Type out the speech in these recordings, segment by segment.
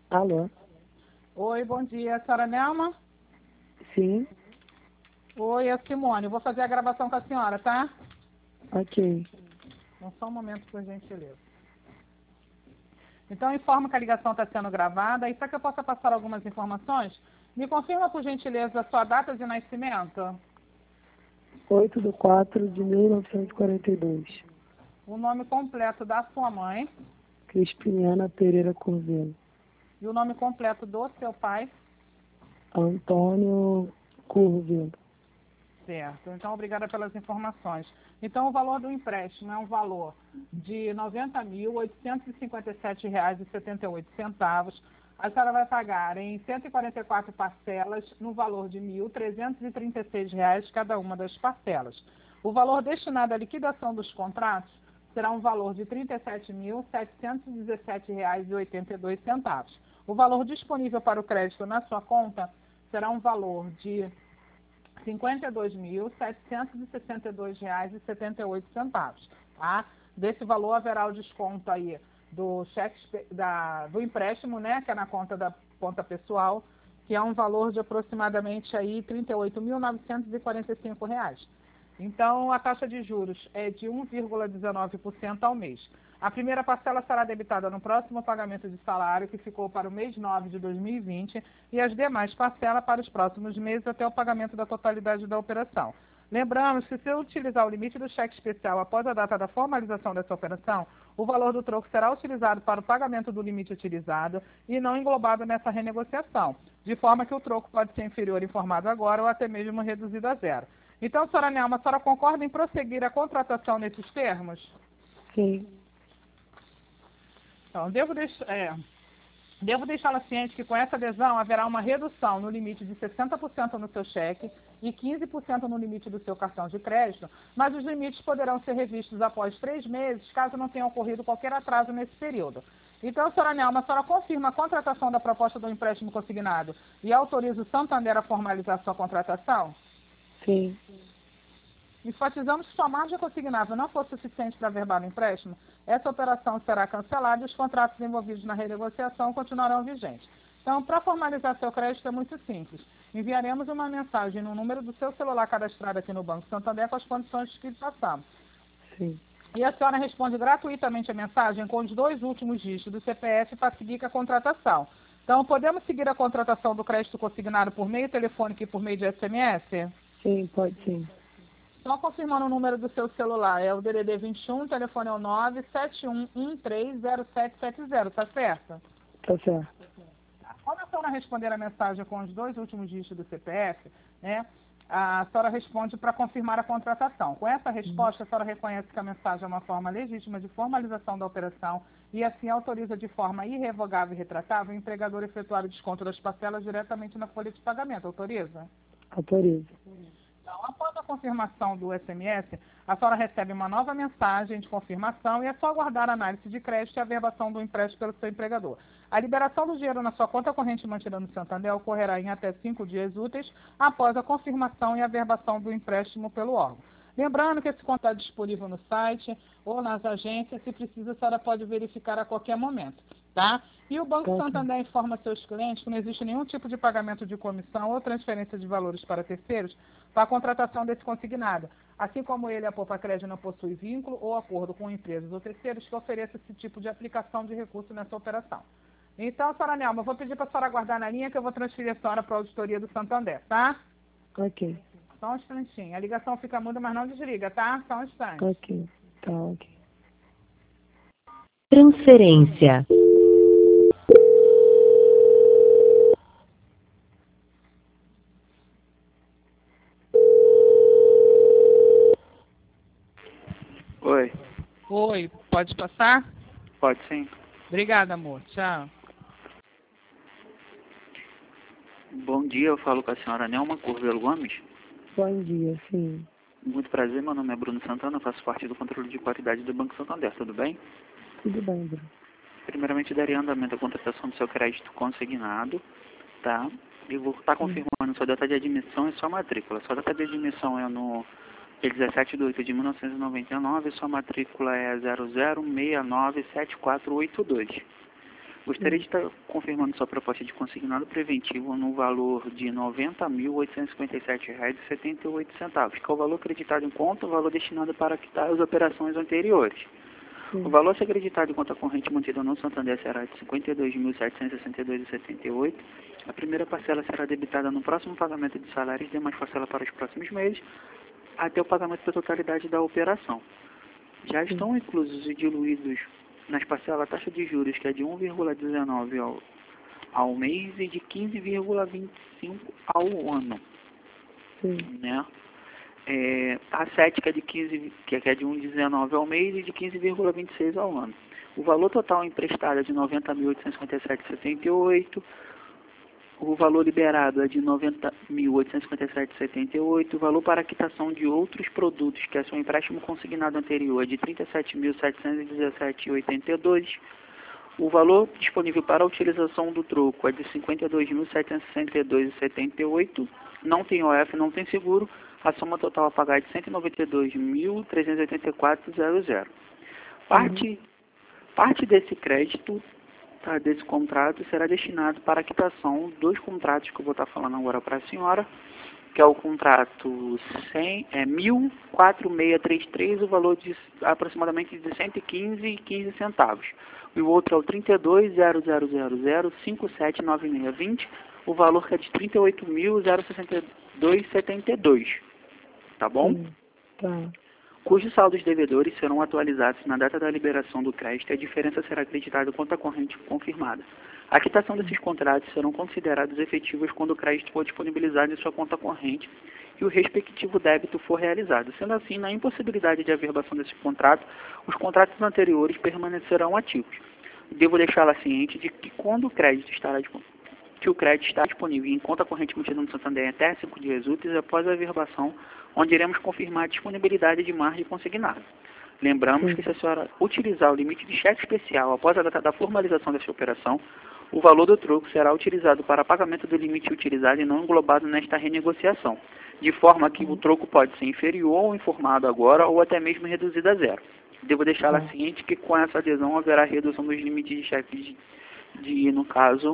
Alô? Oi, bom dia, senhora Nelma? Sim? Oi, é a Simone. Eu vou fazer a gravação com a senhora, tá? Ok. Então, só um momento, por gentileza. Então, informo que a ligação está sendo gravada e para que eu possa passar algumas informações, me confirma, por gentileza, a sua data de nascimento, 8/4/1942. o nome completo da sua mãe Crispiniana Pereira Curvelo. e o nome completo do seu pai. Antônio Curvelo. Certo. Então, obrigada pelas informações. Então, o valor do empréstimo é um valor de R$ 90.857,78. A senhora vai pagar em 144 parcelas, no valor de R$ 1.336 cada uma das parcelas. O valor destinado à liquidação dos contratos será um valor de R$ 37.717,82. O valor disponível para o crédito na sua conta será um valor de R$ 52.762,78, tá? Desse valor haverá o desconto aí do cheque do empréstimo, né, que é na conta pessoal, que é um valor de aproximadamente aí R$ 38.945. Então, a taxa de juros é de 1,19% ao mês. A primeira parcela será debitada no próximo pagamento de salário, que ficou para o mês 9 de 2020, e as demais parcelas para os próximos meses até o pagamento da totalidade da operação. Lembramos que, se utilizar o limite do cheque especial após a data da formalização dessa operação, o valor do troco será utilizado para o pagamento do limite utilizado e não englobado nessa renegociação, de forma que o troco pode ser inferior informado agora ou até mesmo reduzido a zero. Então, senhora Nelma, a senhora concorda em prosseguir a contratação nesses termos? Sim. Então, devo deixá-la ciente que com essa adesão haverá uma redução no limite de 60% no seu cheque e 15% no limite do seu cartão de crédito, mas os limites poderão ser revistos após 3 meses, caso não tenha ocorrido qualquer atraso nesse período. Então, senhora Nelma, a senhora confirma a contratação da proposta do empréstimo consignado e autoriza o Santander a formalizar sua contratação? Sim. Enfatizamos que sua margem consignável não for suficiente para averbar o empréstimo, essa operação será cancelada e os contratos envolvidos na renegociação continuarão vigentes. Então, para formalizar seu crédito é muito simples. Enviaremos uma mensagem no número do seu celular cadastrado aqui no Banco Santander com as condições que passamos. Sim. E a senhora responde gratuitamente a mensagem com os 2 últimos dígitos do CPF para seguir com a contratação. Então, podemos seguir a contratação do crédito consignado por meio telefônico e por meio de SMS? Sim, pode sim. Só confirmando o número do seu celular, é o DDD 21, o telefone é o 971130770, tá certo? Tá certo. Quando a senhora responder a mensagem com os 2 últimos dígitos do CPF, né, a senhora responde para confirmar a contratação. Com essa resposta, a senhora reconhece que a mensagem é uma forma legítima de formalização da operação e assim autoriza de forma irrevogável e retratável o empregador a efetuar o desconto das parcelas diretamente na folha de pagamento. Autoriza? Autorizo. Então, após a confirmação do SMS, a senhora recebe uma nova mensagem de confirmação e é só aguardar a análise de crédito e a averbação do empréstimo pelo seu empregador. A liberação do dinheiro na sua conta corrente mantida no Santander ocorrerá em até 5 dias úteis após a confirmação e a averbação do empréstimo pelo órgão. Lembrando que esse conto está disponível no site ou nas agências, se precisa, a senhora pode verificar a qualquer momento, tá? E o Banco Santander informa seus clientes que não existe nenhum tipo de pagamento de comissão ou transferência de valores para terceiros para a contratação desse consignado, assim como ele, a Poupa Crédito, não possui vínculo ou acordo com empresas ou terceiros que ofereçam esse tipo de aplicação de recurso nessa operação. Então, senhora Nelma, eu vou pedir para a senhora aguardar na linha que eu vou transferir a senhora para a auditoria do Santander, tá? Ok. Só um instantinho. A ligação fica muda, mas não desliga, tá? Só um instante. Ok. Tá, ok. Transferência. Oi, Oi, pode passar? pode sim. Obrigada, amor. Tchau. Bom dia, eu falo com a senhora Nelma Curvelo Gomes. Bom dia, sim. Muito prazer, meu nome é Bruno Santana, eu faço parte do controle de qualidade do Banco Santander, tudo bem? Tudo bem, Bruno. Primeiramente, daria andamento à contratação do seu crédito consignado, tá? E vou estar confirmando sua data de admissão e sua matrícula. Sua data de admissão é no dia 17 de 8 de 1999 e sua matrícula é 00697482. Gostaria de estar confirmando sua proposta de consignado preventivo no valor de R$ 90.857,78, que é o valor acreditado em conta, o valor destinado para quitar as operações anteriores. O valor a ser acreditado em conta corrente mantida no Santander será de R$ 52.762,78. A primeira parcela será debitada no próximo pagamento de salários e demais parcela para os próximos meses, até o pagamento da totalidade da operação. Já estão inclusos e diluídos nas parcelas a taxa de juros, que é de 1,19 ao mês e de 15,25 ao ano. Né? A SET, que é de 1,19 ao mês e de 15,26 ao ano. O valor total emprestado é de R$ 90.857,78. O valor liberado é de R$ 90.857,78. O valor para quitação de outros produtos, que é seu empréstimo consignado anterior, é de R$ 37.717,82. O valor disponível para a utilização do troco é de R$ 52.762,78. Não tem OF, não tem seguro. A soma total a pagar é de R$ 192.384,00. Parte desse crédito, desse contrato, será destinado para a quitação dos contratos que eu vou estar falando agora para a senhora, que é o contrato 1.004.633, o valor de aproximadamente de R$ 115,15. E o outro é o 32.0000579620, o valor que é de R$ 38.062,72. Tá bom? Tá. Cujos saldos devedores serão atualizados na data da liberação do crédito e a diferença será acreditada em conta corrente confirmada. A quitação desses contratos serão considerados efetivos quando o crédito for disponibilizado em sua conta corrente e o respectivo débito for realizado. Sendo assim, na impossibilidade de averbação desse contrato, os contratos anteriores permanecerão ativos. Devo deixá-la ciente de que quando o crédito estará disponível em conta corrente mantida no Santander até 5 dias úteis após a averbação, onde iremos confirmar a disponibilidade de margem consignada. Lembramos que se a senhora utilizar o limite de cheque especial após a data da formalização dessa operação, o valor do troco será utilizado para pagamento do limite utilizado e não englobado nesta renegociação, de forma que o troco pode ser inferior ao informado agora ou até mesmo reduzido a zero. Devo deixá-la ciente que com essa adesão haverá redução dos limites de cheque no caso,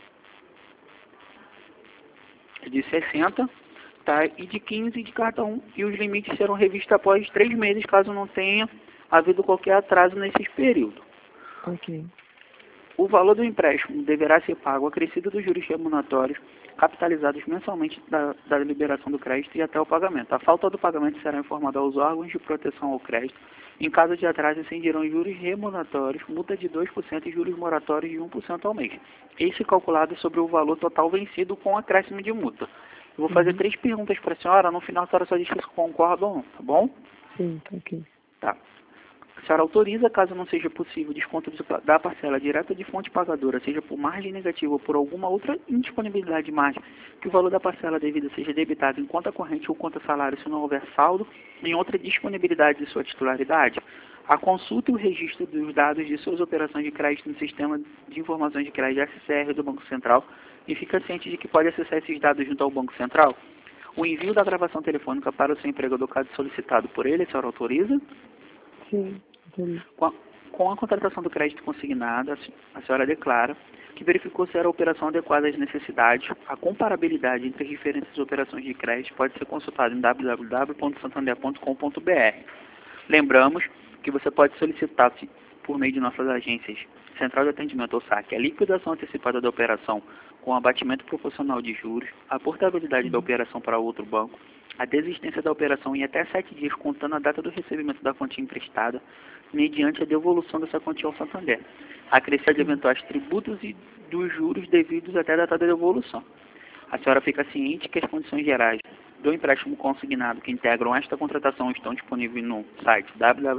de 60, tá? E de 15 de cada um, e os limites serão revistos após 3 meses, caso não tenha havido qualquer atraso nesses períodos. Ok. O valor do empréstimo deverá ser pago acrescido dos juros remuneratórios capitalizados mensalmente da liberação do crédito e até o pagamento. A falta do pagamento será informada aos órgãos de proteção ao crédito. Em caso de atraso, incidirão juros remuneratórios, multa de 2% e juros moratórios de 1% ao mês. Isso é calculado sobre o valor total vencido com acréscimo de multa. Eu vou fazer 3 perguntas para a senhora, no final a senhora só diz se concorda ou não, tá bom? Sim, tá ok. Tá. A senhora autoriza, caso não seja possível, desconto da parcela direta de fonte pagadora, seja por margem negativa ou por alguma outra indisponibilidade de margem, que o valor da parcela devida seja debitado em conta corrente ou conta salário se não houver saldo em outra disponibilidade de sua titularidade? A consulta e o registro dos dados de suas operações de crédito no Sistema de Informações de Crédito SCR do Banco Central e fica ciente de que pode acessar esses dados junto ao Banco Central? O envio da gravação telefônica para o seu empregador, caso solicitado por ele, a senhora autoriza? Sim, autorizo. Com a contratação do crédito consignado, a senhora declara que verificou se era a operação adequada às necessidades. A comparabilidade entre as diferentes operações de crédito pode ser consultada em www.santander.com.br. Lembramos que você pode solicitar, por meio de nossas agências Central de Atendimento ou SAC, a liquidação antecipada da operação com abatimento proporcional de juros, a portabilidade da operação para outro banco, a desistência da operação em até 7 dias, contando a data do recebimento da quantia emprestada, mediante a devolução dessa quantia ao Santander, acrescer de eventuais tributos e dos juros devidos até a data da devolução. A senhora fica ciente que as condições gerais do empréstimo consignado que integram esta contratação estão disponíveis no site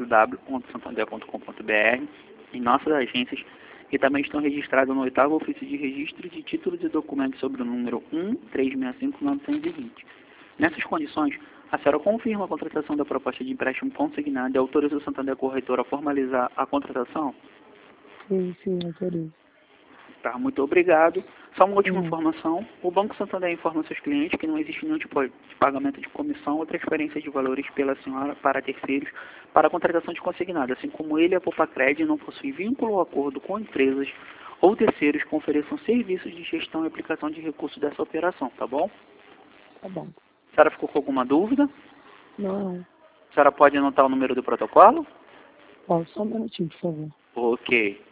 www.santander.com.br, em nossas agências, que também estão registradas no 8º Ofício de Registro de Títulos e Documentos sobre o número 1365920. Nessas condições, a senhora confirma a contratação da proposta de empréstimo consignado e autoriza o Santander Corretor a formalizar a contratação? Sim, autorizo. Tá, muito obrigado. Só uma última informação. O Banco Santander informa seus clientes que não existe nenhum tipo de pagamento de comissão ou transferência de valores pela senhora para terceiros para a contratação de consignado, assim como ele e a Poupa Cred não possuem vínculo ou acordo com empresas ou terceiros que ofereçam serviços de gestão e aplicação de recursos dessa operação, tá bom? Tá bom. A senhora ficou com alguma dúvida? Não. A senhora pode anotar o número do protocolo? Ó, só um minutinho, por favor. Ok.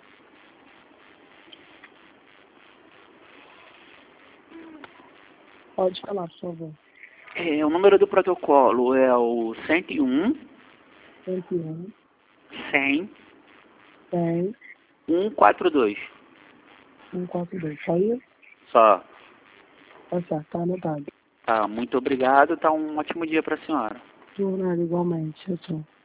Pode falar, por favor. O número do protocolo é o 101 101, 100 100, 142. 142. Só isso? Só. Tá certo, tá anotado. Tá, muito obrigado. Tá, um ótimo dia para a senhora. Jornal, igualmente. Tchau, tchau.